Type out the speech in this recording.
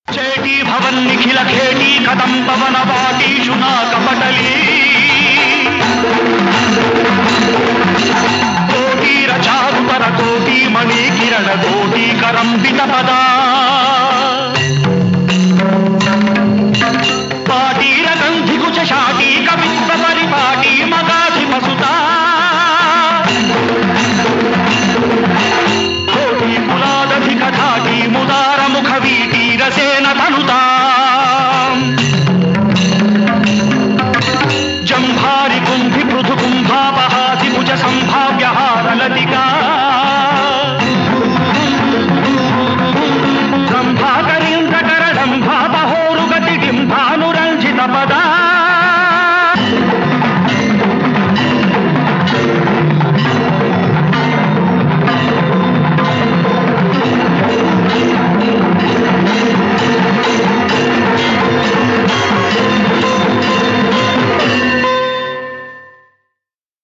చేటీ భవన్ నిఖిల ఖేటీ కదం పవన వాటీషు నా కపటలీ కోటీ రచారుతర కోటీ మణి కిరణ కోటీ కరంబిత పదా